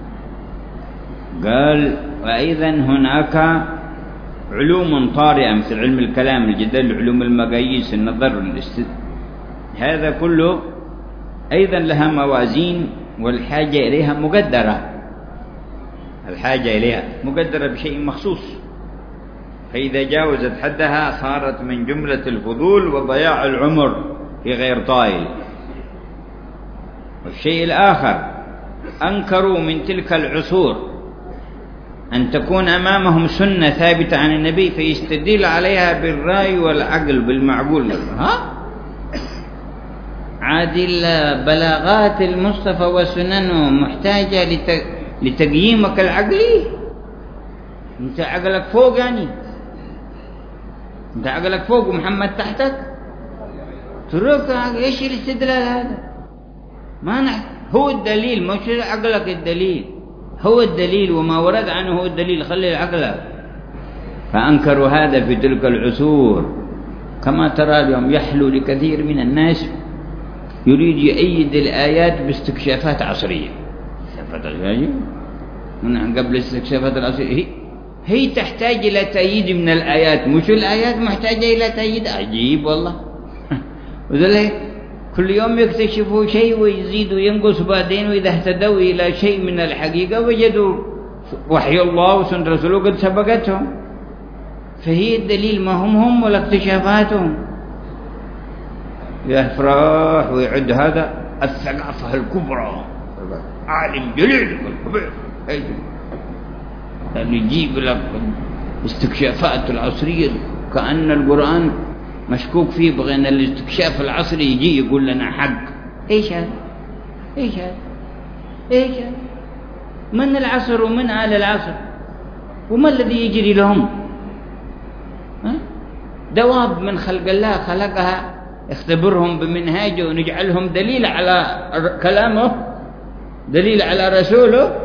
قال وأيضا هناك علوم طارئة مثل علم الكلام، الجدل، علوم المقاييس، النظر، الاست... هذا كله أيضا لها موازين، والحاجة إليها مقدرة، الحاجة إليها مقدرة بشيء مخصوص، فإذا جاوزت حدها صارت من جملة الفضول وضياع العمر في غير طائل. والشيء الآخر أنكروا من تلك العصور أن تكون أمامهم سنة ثابتة عن النبي فيستدل عليها بالرأي والعقل بالمعقول. ها؟ عادل بلاغات المصطفى وسننه محتاجة لت... لتقييمك العقلي. أنت عقلك فوق، يعني أنت عقلك فوق ومحمد تحتك، ترك إيش الاستدلال هذا؟ ما نح... هو الدليل، مش عقلك الدليل، هو الدليل وما ورد عنه هو الدليل، خلي العقل. فأنكروا هذا في تلك العصور، كما ترى اليوم يحلو لكثير من الناس يريد يؤيد الآيات باستكشافات عصرية. ونحن قبل الاستكشافات العصرية هي, هي تحتاج إلى تأييد من الآيات، مش الآيات محتاجة إلى تأييد. عجيب والله. وذلك كل يوم يكتشفوا شيء ويزيد وينقص، بعدين وإذا اهتدوا إلى شيء من الحقيقة وجدوا وحي الله وسنة رسوله قد سبقتهم. فهي الدليل ما هم هم ولا اكتشافاتهم. يفرح ويعد هذا الثقافة الكبرى، عالم جليل يعني يجيب لك استكشافات العصرية كأن القرآن مشكوك فيه، بغينا الاستكشاف العصري يجي يقول لنا حق. ايش هذا؟ ايش هذا؟ ايش هذا؟ من العصر ومن آل العصر وما الذي يجري لهم؟ ها؟ دواب من خلق الله خلقها، اختبرهم بمنهاجه ونجعلهم دليل على كلامه، دليل على رسوله.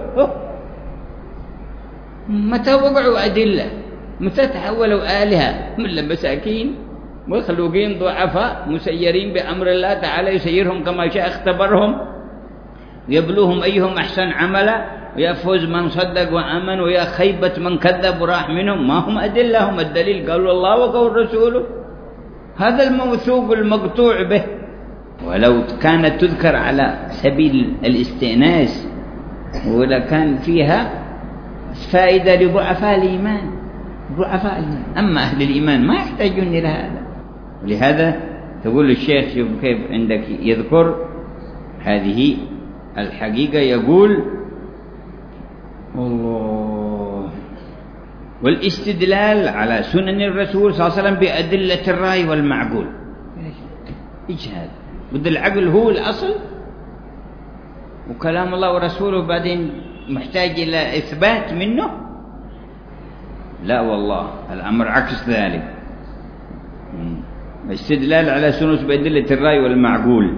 متى وقعوا أدلة؟ متى تحولوا آلهة من مساكين مخلوقين ضعفاء مسيرين بأمر الله تعالى يسيرهم كما شاء، اختبرهم يبلوهم أيهم أحسن عملا، ويفوز من صدق وآمن، ويا خيبة من كذب وراح منهم. ما هم أدلة، هم الدليل قالوا الله وقول رسوله، هذا الموثوق المقطوع به. ولو كانت تذكر على سبيل الاستئناس ولا كان فيها فائدة لضعفاء الإيمان، ضعفاء الإيمان. أما أهل الإيمان ما يحتاجون إلى هذا. ولهذا تقول الشيخ شوف كيف عندك يذكر هذه الحقيقة، يقول الله والاستدلال على سنن الرسول صلى الله عليه وسلم بأدلة الرأي والمعقول. إيش هذا؟ بد العقل هو الأصل وكلام الله ورسوله بعدين محتاج إلى إثبات منه؟ لا والله، الأمر عكس ذلك. الاستدلال على سنن بأدلة الرأي والمعقول.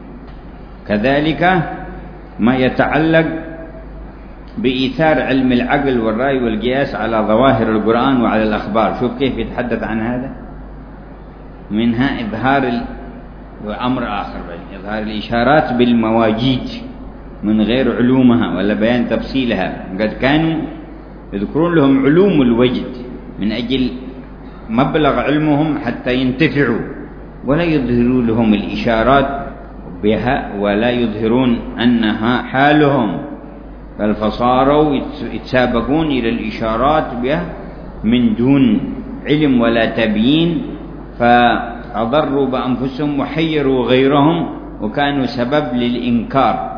كذلك ما يتعلق بإيثار علم العقل والرأي والقياس على ظواهر القرآن وعلى الأخبار. شوف كيف يتحدث عن هذا، منها إظهار ال... وأمر آخر بين إظهار الإشارات بالمواجيد من غير علومها ولا بيان تفصيلها. قد كانوا يذكرون لهم علوم الوجد من أجل مبلغ علمهم حتى ينتفعوا، ولا يظهروا لهم الإشارات بها ولا يظهرون أنها حالهم، بل فصاروا يتسابقون إلى الإشارات بها من دون علم ولا تبيين، فأضروا بأنفسهم وحيروا غيرهم وكانوا سبب للإنكار.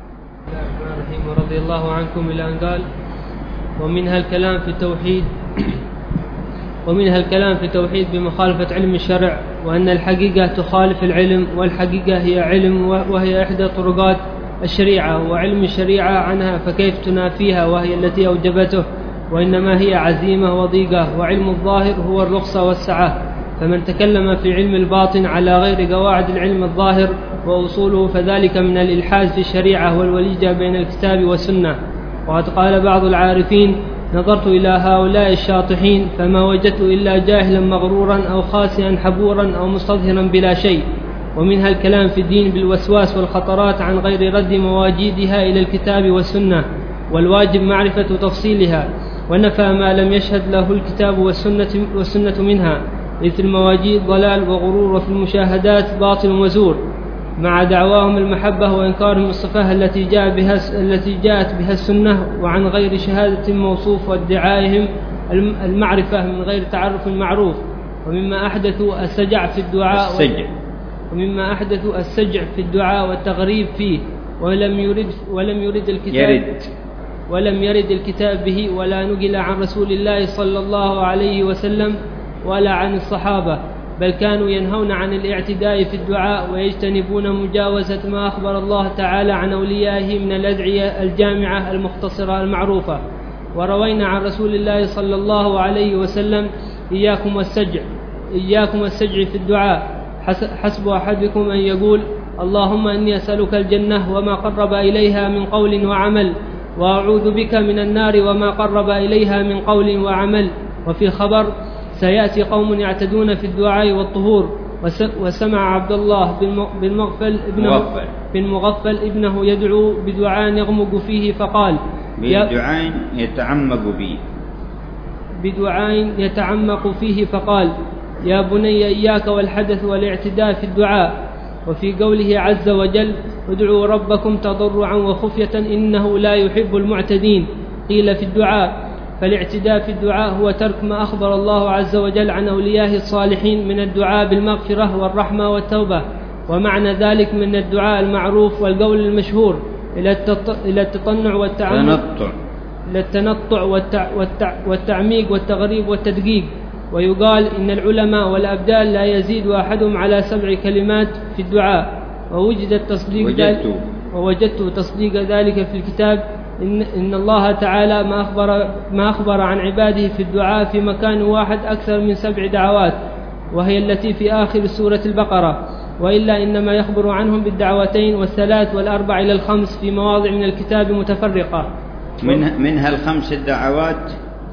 رضي الله عنكم إلى أن قال ومنها الكلام في التوحيد ومنها الكلام في التوحيد بمخالفة علم الشرع، وأن الحقيقة تخالف العلم، والحقيقة هي علم وهي إحدى طرقات الشريعة، وعلم الشريعة عنها فكيف تنافيها وهي التي أوجبته، وإنما هي عزيمة وضيقة، وعلم الظاهر هو الرخصة والسعة، فمن تكلم في علم الباطن على غير قواعد العلم الظاهر وأصوله فذلك من الإلحاد في الشريعة والوليجة بين الكتاب والسنة. وقد قال بعض العارفين: نظرت إلى هؤلاء الشاطحين فما وجدت إلا جاهلا مغرورا أو خاسئا حبورا أو مستظهرا بلا شيء. ومنها الكلام في الدين بالوسواس والخطرات عن غير رد مواجيدها إلى الكتاب والسنة، والواجب معرفة تفصيلها، ونفى ما لم يشهد له الكتاب والسنة, والسنة منها، إذ في المواجيد ضلال وغرور، وفي المشاهدات باطل وزور، مع دعواهم المحبة وإنكارهم الصفة التي, جاء بها التي جاءت بها السنة وعن غير شهادة موصوف، وادعائهم المعرفة من غير تعرف معروف. ومما أحدثوا السجع في الدعاء السجع ومما أحدثوا السجع في الدعاء والتغريب فيه، ولم يرد ولم يرد الكتاب يرد ولم يرد الكتاب به، ولا نقل عن رسول الله صلى الله عليه وسلم ولا عن الصحابة، بل كانوا ينهون عن الاعتداء في الدعاء ويجتنبون مجاوزة ما أخبر الله تعالى عن أوليائه من الأدعية الجامعة المختصرة المعروفة. وروينا عن رسول الله صلى الله عليه وسلم: إياكم والسجع إياكم والسجع في الدعاء، حسب أحدكم أن يقول: اللهم إني أسألك الجنة وما قرب إليها من قول وعمل، وأعوذ بك من النار وما قرب إليها من قول وعمل. وفي خبر: سيأتي قوم يعتدون في الدعاء والطهور. وسمع عبد الله بن مغفل ابنه, بن مغفل ابنه يدعو بدعاء يغمق فيه فقال: بدعاء يتعمق فيه بدعاء يتعمق فيه فقال: يا بني إياك والحدث والاعتداء في الدعاء. وفي قوله عز وجل: ادعوا ربكم تضرعا وخفية إنه لا يحب المعتدين، قيل في الدعاء. فالاعتداء في الدعاء هو ترك ما أخبر الله عز وجل عن أوليائه الصالحين من الدعاء بالمغفرة والرحمة والتوبة، ومعنى ذلك من الدعاء المعروف والقول المشهور إلى التطنع والتعمق إلى التنطع والتع والتع والتعميق والتغريب والتدقيق. ويقال إن العلماء والأبدال لا يزيد أحدهم على سبع كلمات في الدعاء. ووجد التصديق ذلك ووجدت تصديق ذلك في الكتاب. إن, إن الله تعالى ما أخبر, ما أخبر عن عباده في الدعاء في مكان واحد أكثر من سبع دعوات، وهي التي في آخر سورة البقرة، وإلا إنما يخبر عنهم بالدعوتين والثلاث والأربع إلى الخمس في مواضع من الكتاب متفرقة. من منها الخمس الدعوات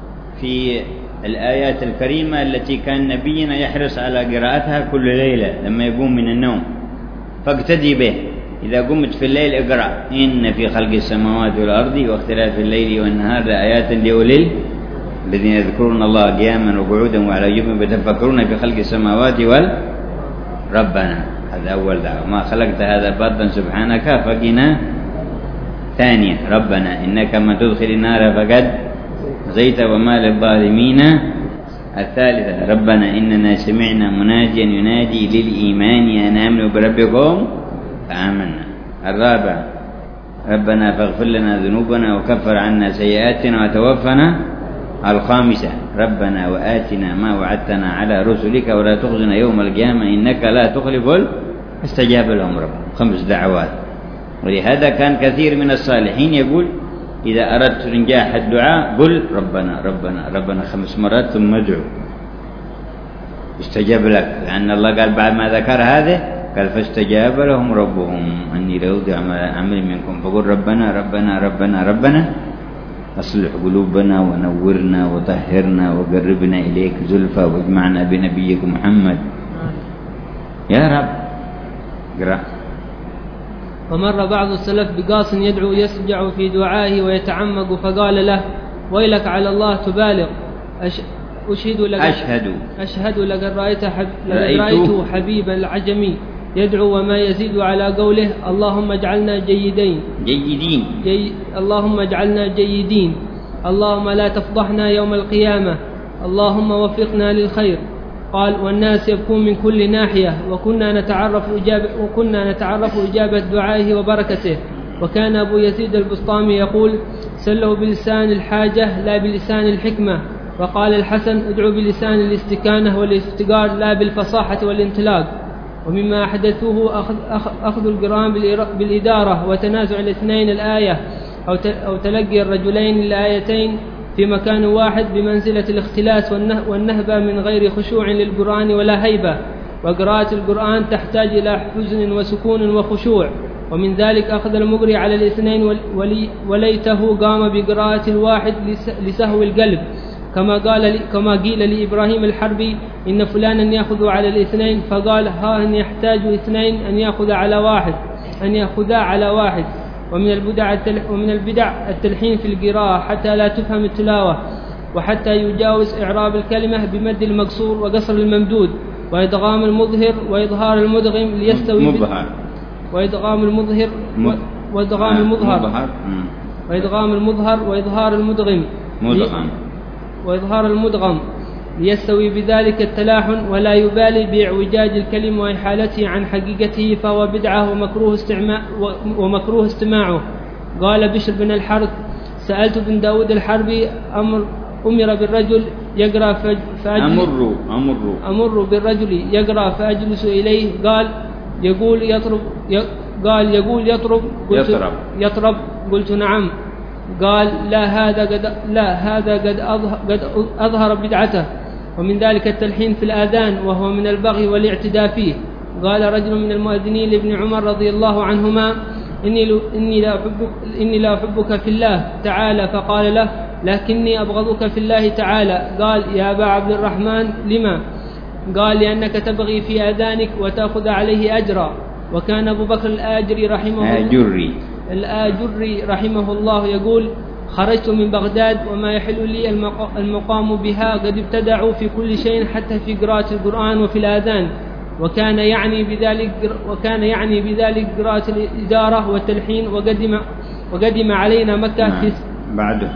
في الآيات الكريمة التي كان نبينا يحرص على قراءتها كل ليلة لما يقوم من النوم، فاقتدي به. إذا قمت في الليل اقرأ: إن في خلق السماوات والأرض واختلاف الليل والنهار لآيات لأولي الذين يذكرون الله قياما وقعودا وعلى جنوبهم يتفكرون في خلق السماوات وال ربنا. هذا أول دعوة: ما خلقت هذا باطلا سبحانك فقنا. ثانية: ربنا إنك من تدخل النار فقد زيت وما للظالمين. الثالثة: ربنا إننا سمعنا مناديا ينادي للإيمان أن آمنوا بربكم فآمنا. الرابعة: ربنا فاغفر لنا ذنوبنا وكفر عنا سيئاتنا وتوفنا. الخامسة: ربنا وآتنا ما وعدتنا على رسلك ولا تخزنا يوم القيامة إنك لا تخلف. استجاب لهم ربهم. خمس دعوات. ولهذا كان كثير من الصالحين يقول: إذا أردت إنجاح الدعاء قل ربنا ربنا ربنا خمس مرات ثم ادعو استجاب لك، لأن الله قال بعد ما ذكر هذا قال: فاستجاب لهم ربهم أني لا أضيع عمل منكم فقل ربنا ربنا ربنا ربنا أصلح قلوبنا ونورنا وطهرنا وقربنا إليك زلفى واجمعنا بنبيك محمد. يا رب قرأ. ومر بعض السلف بقاص يدعو يسجع في دعائه ويتعمق فقال له: ويلك على الله تبالغ، أش أشهد لك أشهد أشهد لقد رأيت حب رأيت حبيب العجمي يدعو وما يزيد على قوله: اللهم اجعلنا جيدين جيدين جي اللهم اجعلنا جيدين، اللهم لا تفضحنا يوم القيامة، اللهم وفقنا للخير. قال: والناس يبكون من كل ناحية، وكنا نتعرف إجابة وكنا نتعرف إجابة دعائه وبركته. وكان أبو يزيد البسطامي يقول: سلوا بلسان الحاجة لا بلسان الحكمة. وقال الحسن: ادعوا بلسان الاستكانة والافتقار لا بالفصاحة والانطلاق. ومما أحدثوه أخذ, أخذ القرآن بالإدارة وتنازع الاثنين الآية أو تلقي الرجلين الآيتين في مكان واحد بمنزلة الاختلاس والنهبة من غير خشوع للقرآن ولا هيبة. وقراءة القرآن تحتاج إلى حزن وسكون وخشوع، ومن ذلك أخذ المقري على الاثنين ولي وليته قام بقراءة الواحد لسهو القلب، كما قال كما قيل لإبراهيم الحربي إن فلانا يأخذ على الاثنين، فقال ها إن يحتاج اثنين أن يأخذ على واحد أن يأخذا على واحد. ومن البدع ومن البدع التلحين في القراءة حتى لا تفهم التلاوة، وحتى يجاوز إعراب الكلمة بمد المقصور وقصر الممدود، وإدغام المظهر وإظهار المدغم ليستوي مظهر وإدغام المظهر وإدغام المظهر وإدغام المظهر وإظهار المدغم مدغم وإظهار المدغم ليستوي بذلك التلاحن، ولا يبالي بإعوجاج الكلم وإحالته عن حقيقته، فهو بدعة ومكروه استماع ومكروه استماعه. قال بشر بن الحرث سألت بن داود الحربي أمر أمر بالرجل يقرأ فأجلس أمر أمر أمر بالرجل يقرأ فأجلس إليه، قال يقول يطرب قال يقول يطرب قلت يطرب يطرب قلت نعم. قال لا هذا قد لا هذا قد أظهر, قد أظهر بدعته. ومن ذلك التلحين في الآذان، وهو من البغي والاعتداء فيه. قال رجل من المؤذنين لابن عمر رضي الله عنهما إني, إني, لا أحبك إني لا أحبك في الله تعالى، فقال له لكني أبغضك في الله تعالى. قال يا أبا عبد الرحمن لما؟ قال لأنك تبغي في آذانك وتأخذ عليه أجرا. وكان أبو بكر الآجري رحمه آجري الآجري رحمه الله يقول خرجت من بغداد وما يحل لي المقام بها، قد ابتدعوا في كل شيء حتى في قراءة القرآن وفي الآذان. وكان يعني بذلك وكان يعني بذلك قراءة الإدارة والتلحين. وقدم وقدم علينا مكة في بعده.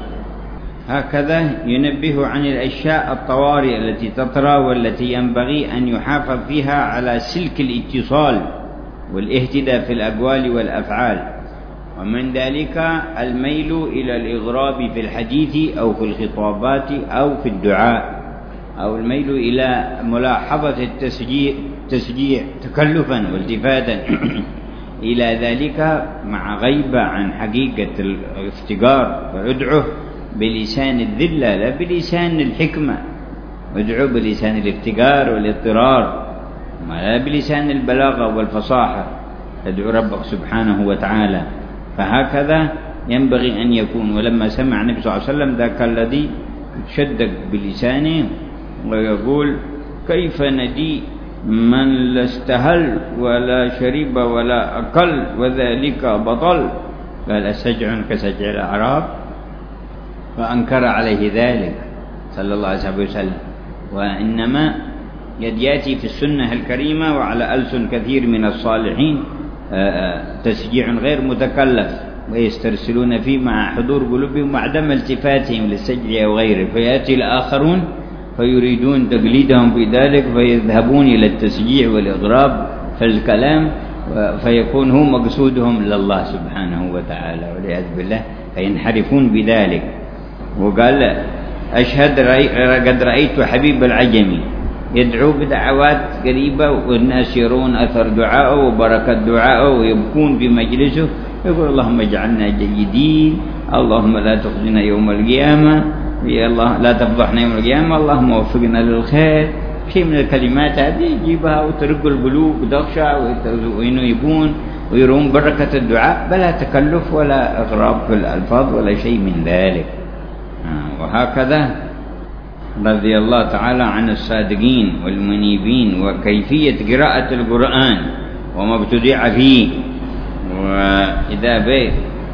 هكذا ينبه عن الأشياء الطوارئ التي تطرأ والتي ينبغي أن يحافظ فيها على سلك الاتصال والاهتداء في الأقوال والأفعال. ومن ذلك الميل إلى الإغراب في الحديث أو في الخطابات أو في الدعاء، أو الميل إلى ملاحظة التسجيع تسجيع تكلفا والتفاتا إلى ذلك مع غيبة عن حقيقة الافتقار. فادعه بلسان الذلة لا بلسان الحكمة، ادعو بلسان الافتقار والاضطرار، لا بلسان البلاغة والفصاحة. ادعو ربك سبحانه وتعالى. فهكذا ينبغي أن يكون. ولما سمع النبي صلى الله عليه وسلم ذاك الذي شدق بلسانه ويقول كيف ندي من لا استهل ولا شرب ولا أكل وذلك بطل، قال أسجع كسجع الأعراب، فأنكر عليه ذلك صلى الله عليه وسلم. وإنما يأتي في السنة الكريمة وعلى ألسن كثير من الصالحين تسجيع غير متكلف، ويسترسلون فيه مع حضور قلوبهم وعدم التفاتهم للسجع أو غيره، فيأتي الآخرون فيريدون تقليدهم في ذلك فيذهبون إلى التسجيع والإغراب في الكلام، فيكون هو مقصودهم لله سبحانه وتعالى والعياذ بالله، فينحرفون بذلك. وقال أشهد قد رأيت حبيب العجمي يدعو بدعوات قريبة والناس يرون أثر دعائه وبركة دعائه ويبكون بمجلسه، يقول اللهم اجعلنا جيدين، اللهم لا تخزنا يوم القيامة، يا الله لا تفضحنا يوم القيامة، اللهم وفقنا للخير. شيء من الكلمات هذه يجيبها وترق القلوب وتخشع وينيبون ويرون بركة الدعاء بلا تكلف ولا إغراب في الألفاظ ولا شيء من ذلك. وهكذا رضي الله تعالى عن الصادقين والمنيبين وكيفية قراءة القرآن وما ابتدع فيه. وإذا به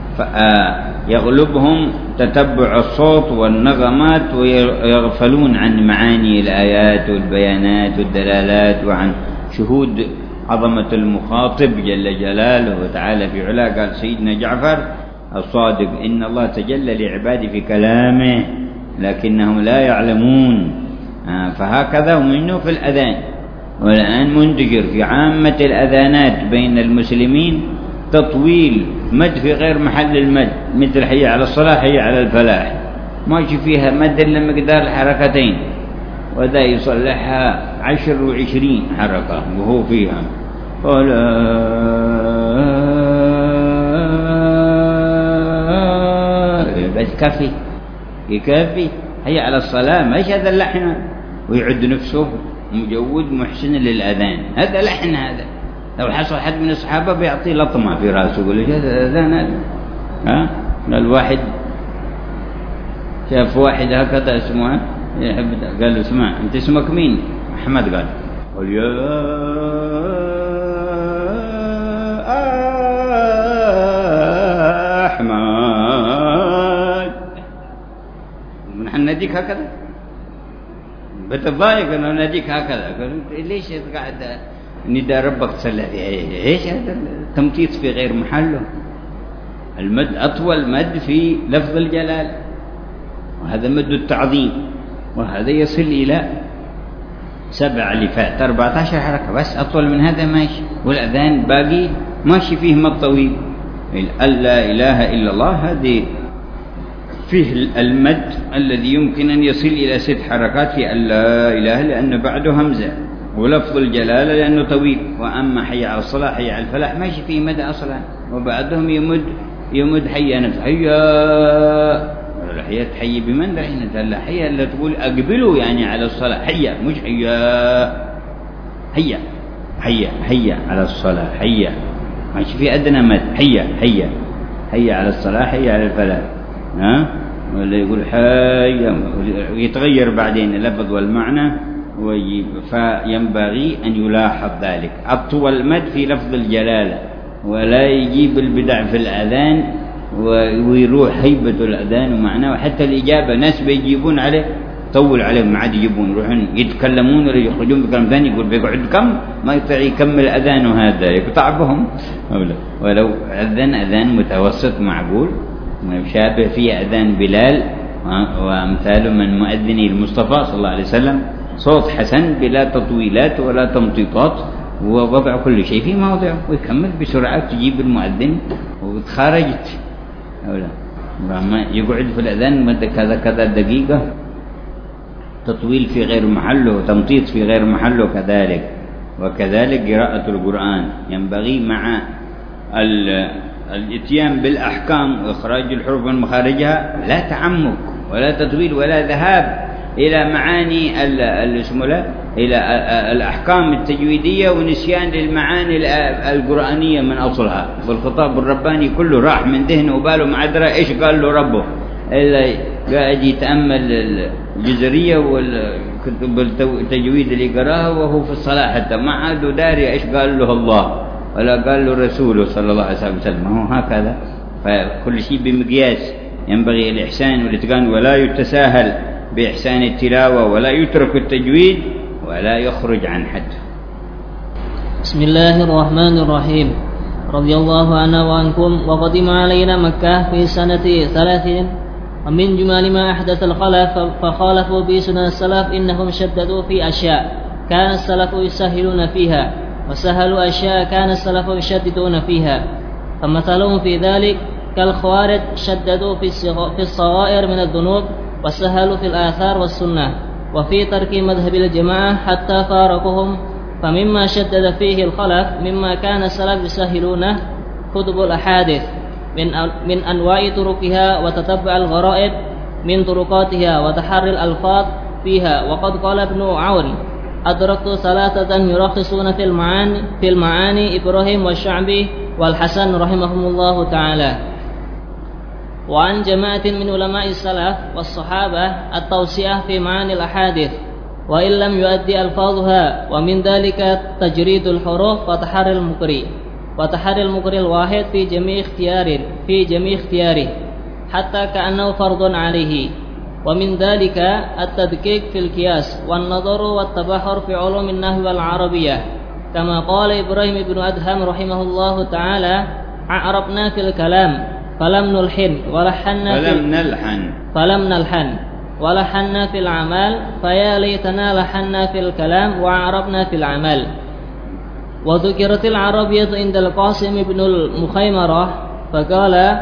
يغلبهم تتبع الصوت والنغمات ويغفلون عن معاني الآيات والبيانات والدلالات وعن شهود عظمة المخاطب جل جلاله وتعالى في علاه. قال سيدنا جعفر الصادق إن الله تجلى لعباده في كلامه لكنهم لا يعلمون. فهكذا ومنه في الأذان. والآن منتشر في عامة الأذانات بين المسلمين تطويل مد في غير محل المد، مثل حي على الصلاة حي على الفلاح، ماشي فيها مد إلا مقدار الحركتين، وذا يصلحها عشر وعشرين حركة وهو فيها ولا بس كفي يكفي. هيا على الصلاة ما إيش هذا اللحن، ويعد نفسه مجود محسن للأذان، هذا لحن. هذا لو حصل حد من الصحابة بيعطيه لطمة في رأسه يقول له هذا الأذان هذا. ها الواحد شاف واحد هكذا اسمه يحب، قال له اسمع أنت اسمك مين؟ محمد. قال قل يا أحمد، نحن ناديك هكذا، بتضايق أنه ناديك هكذا. قال ليش قاعد نداء ربك تصلي فيه؟ ايش هذا التمطيط في غير محله؟ المد أطول مد في لفظ الجلال، وهذا مد التعظيم، وهذا يصل إلى سبع لفات أربعة عشر حركة، بس أطول من هذا ماشي. والأذان باقي ماشي فيه مد طويل. لا إله إلا الله هذه فيه المد الذي يمكن أن يصل إلى ست حركات في لا إله، لأنه بعده همزة، ولفظ الجلالة لأنه طويل. وأما حي على الصلاة حي على الفلاح ماشي فيه مد أصلا، وبعدهم يمد يمد حي نفسه، حيا الحياة تحيي بمن دعينا تلا حيا اللي تقول أقبلوا يعني على الصلاة، حيا مش حيا، حيا حيا حيا على الصلاة، حيا ماشي في أدنى مد، حيا حيا حيا على الصلاة حيا على الفلاح. ها ولا يقول حيا ويتغير بعدين اللفظ والمعنى ويجيب. فينبغي أن يلاحظ ذلك، أطول مد في لفظ الجلالة، ولا يجيب البدع في الأذان ويروح هيبة الأذان ومعناه. وحتى الإجابة ناس بيجيبون عليه طول عليهم، ما عاد يجيبون، يروحون يتكلمون ولا يخرجون بكلام ثاني، يقول بيقعد كم ما يطيع يكمل أذانه، هذا يقطع بهم. ولو أذن أذان متوسط معقول مشابه فيه أذان بلال وأمثاله من مؤذني المصطفى صلى الله عليه وسلم، صوت حسن بلا تطويلات ولا تمطيطات، ووضع كل شيء في موضعه، ويكمل بسرعة تجيب المؤذن وتخرجت. أولا ما يقعد في الأذان مدة كذا كذا دقيقة، تطويل في غير محله وتمطيط في غير محله كذلك. وكذلك قراءة القرآن ينبغي مع الاتيان بالأحكام وإخراج الحروف من مخارجها، لا تعمق ولا تطويل ولا ذهاب إلى معاني الاسمه إلى الأحكام التجويدية ونسيان للمعاني القرآنية من أصلها. والخطاب الرباني كله راح من ذهنه وباله ما أدرى إيش قال له ربه، إلا قاعد يتأمل الجزرية والكتب التجويد اللي قراها وهو في الصلاة، حتى ما عاد داري إيش قال له الله ولا قال له رسوله صلى الله عليه وسلم. هو هكذا، فكل شيء بمقياس. ينبغي الإحسان والإتقان، ولا يتساهل بإحسان التلاوة، ولا يترك التجويد، ولا يخرج عن حد. بسم الله الرحمن الرحيم. رضي الله عنا وعنكم. وقدم علينا مكة في سنة ثلاث، ومن جمال ما أحدث الخلف فخالفوا بسنن السلف إنهم شددوا في أشياء كان السلف يسهلون فيها، وسهلوا أشياء كان السلف يشددون فيها. فمثلهم في ذلك كالخوارج شددوا في الصغائر من الذنوب، وسهلوا في الآثار والسنة، وفي ترك مذهب الجماعة حتى فارقهم. فمما شدد فيه الخلف مما كان السلف يسهلونه كتب الأحاديث من من أنواع طرقها، وتتبع الغرائب من طرقاتها، وتحري الألفاظ فيها. وقد قال ابن عون: أدركت ثلاثة يرخصون في المعاني في المعاني إبراهيم والشعبي والحسن رحمهم الله تعالى. وعن جماعة من علماء السلف والصحابة التوسعة في معاني الأحاديث وإن لم يؤدي ألفاظها، ومن ذلك تجريد الحروف وتحري المقري وتحري المقري الواحد في جميع اختياره في جميع اختياره حتى كأنه فرض عليه. ومن ذلك التدقيق في القياس والنظر والتبحر في علوم النحو والعربية، كما قال إبراهيم بن أدهم رحمه الله تعالى: أعربنا في الكلام فلم نلحن ولحنا فلم نلحن فلم نلحن ولحنا في العمل، فيا ليتنا لحنا في الكلام وأعربنا في العمل. وذكرت العربية عند القاسم بن المخيمرة فقال: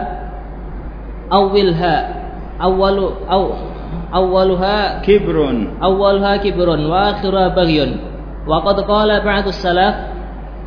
أولها أول أو أولها كبر أولها كبر وآخرها بغي. وقد قال بعض السلف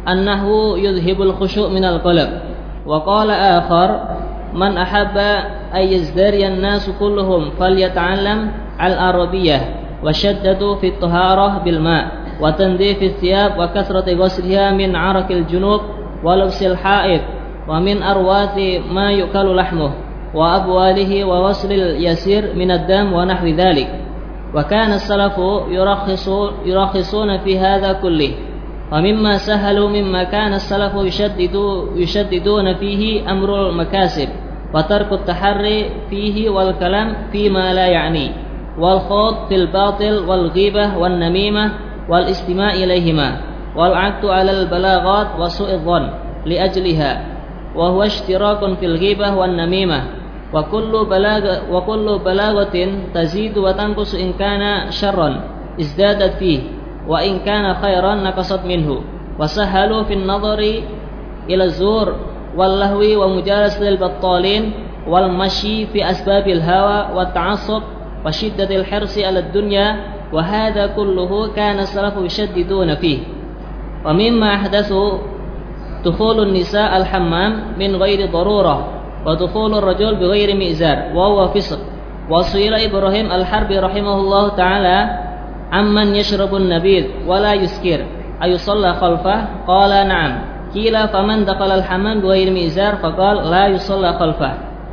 أنه يذهب الخشوع من القلب. وقال آخر: من أحب أن يزدري الناس كلهم فليتعلم العربية وشددوا في الطهارة بالماء وتنظيف الثياب وكثرة غسلها من عرق الجنوب ولبس الحائط ومن أرواث ما يؤكل لحمه وأبواله وغسل اليسير من الدم ونحو ذلك. وكان السلف يرخصون, يرخصون في هذا كله. ومما سهلوا مما كان السلف يشددون فيه أمر المكاسب وترك التحري فيه والكلام فيما لا يعني والخوض في الباطل والغيبة والنميمة والاستماع إليهما والعد على البلاغات وسوء الظن لأجلها، وهو اشتراك في الغيبة والنميمة. وكل بلاغ وكل بلاغة تزيد وتنقص، إن كان شرا ازدادت فيه وإن كان خيرا نقصت منه. وسهلوا في النظر إلى الزور واللهو ومجالسة البطالين والمشي في أسباب الهوى والتعصب وشدة الحرص على الدنيا، وهذا كله كان السلف يشددون فيه. ومما أحدثوا دخول النساء الحمام من غير ضرورة ودخول الرجل بغير مئزار وهو فسق. وسئل إبراهيم الحربي رحمه الله تعالى عمن يشرب النبيذ ولا يسكر أيصلى خلفه؟ قال نعم. قيل فمن دخل الحمام بغير مئزار؟ فقال لا يصلى خلفه.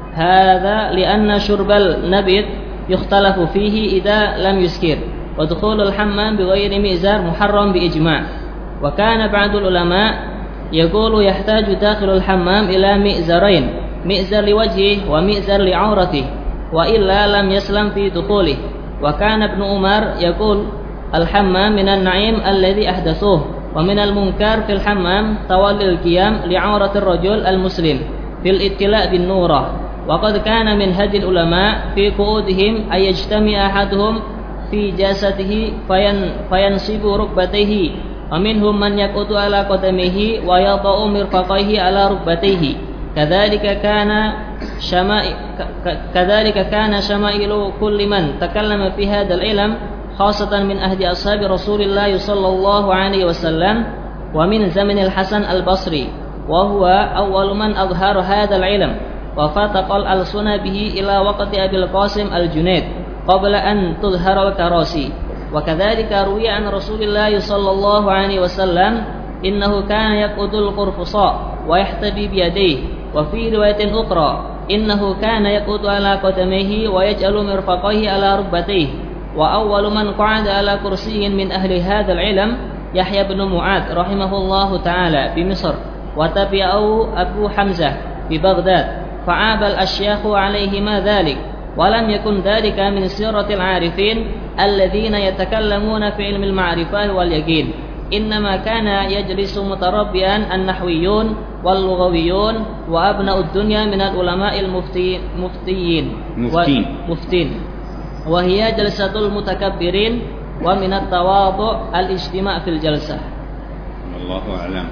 هذا لأن شرب النبيذ يختلف فيه إذا لم يسكر، ودخول الحمام بغير مئزار محرم بإجماع. وكان بعض العلماء يقول يحتاج داخل الحمام إلى مئزرين، مئزر لوجهه ومئزر لعورته، وإلا لم يسلم في دخوله. وكان ابن عمر يقول الحمام من النعيم الذي أحدثوه، ومن المنكر في الحمام تولي القيام لعورة الرجل المسلم في الاتلاء بالنورة. وقد كان من هدي العلماء في قعودهم أن يجتمع أحدهم في جسده فين فينصب ركبتيه، ومنهم من يقعد على قدميه ويضع مرفقيه على ركبتيه. كذلك كان شمائل كذلك كان شمائل كل من تكلم في هذا العلم، خاصة من أهل أصحاب رسول الله صلى الله عليه وسلم ومن زمن الحسن البصري، وهو أول من أظهر هذا العلم وفتق الألسن به إلى وقت أبي القاسم الجنيد قبل أن تظهر الكراسي. وكذلك روي عن رسول الله صلى الله عليه وسلم إنه كان يقعد القرفصاء ويحتبي بيديه. وفي رواية أخرى إنه كان يقعد على قدميه ويجعل مرفقيه على ركبتيه. وأول من قعد على كرسي من أهل هذا العلم يحيى بن معاذ رحمه الله تعالى بمصر، وتبعه أبو حمزة ببغداد، فعاب الأشياخ عليهما ذلك. ولم يكن ذلك من سيرة العارفين الذين يتكلمون في علم المعرفة واليقين، إنما كان يجلس متربيا النحويون واللغويون وأبناء الدنيا من العلماء المفتين مفتين مفتين, مفتين وهي جلسة المتكبرين. ومن التواضع الاجتماع في الجلسة. الله أعلم.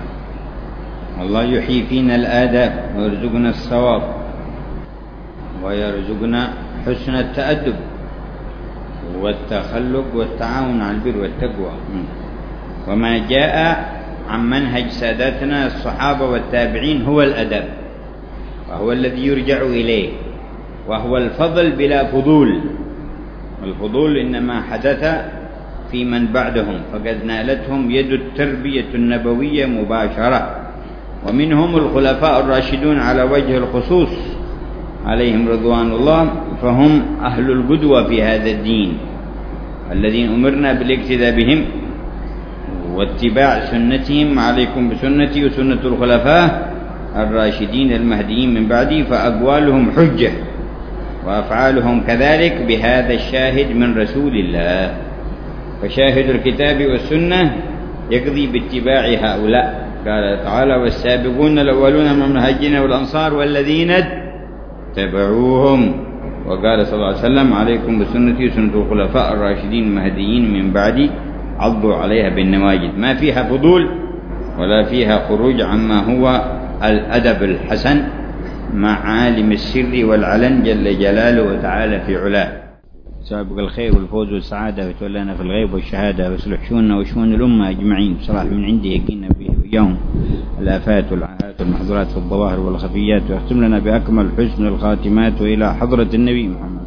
الله يحيي فينا الآداب ويرزقنا الصواب ويرزقنا حسن التأدب والتخلق والتعاون على البر والتقوى. وما جاء عن منهج ساداتنا الصحابة والتابعين هو الأدب، وهو الذي يرجع إليه، وهو الفضل بلا فضول. الفضول إنما حدث في من بعدهم، فقد نالتهم يد التربية النبوية مباشرة، ومنهم الخلفاء الراشدون على وجه الخصوص عليهم رضوان الله، فهم أهل القدوة في هذا الدين الذين أمرنا بالاقتداء بهم واتباع سنتهم. عليكم بسنتي وسنة الخلفاء الراشدين المهديين من بعدي، فأقوالهم حجة وأفعالهم كذلك بهذا الشاهد من رسول الله. فشاهد الكتاب والسنة يقضي باتباع هؤلاء. قال تعالى والسابقون الأولون من المهاجرين والأنصار والذين اتبعوهم. وقال صلى الله عليه وسلم عليكم بسنتي وسنة الخلفاء الراشدين المهديين من بعدي عضوا عليها بالنواجذ. ما فيها فضول ولا فيها خروج عما هو الأدب الحسن مع عالم السر والعلن جل جلاله وتعالى في علاه. سابق الخير والفوز والسعادة، وتولانا في الغيب والشهادة، واصلح شؤوننا وشؤون الأمة أجمعين، صلاح من عنده يقينا به وإياهم الآفات والعاهات والمحظورات في الظواهر والخفيات، ويختم لنا بأكمل حسن الخاتمات وإلى حضرة النبي محمد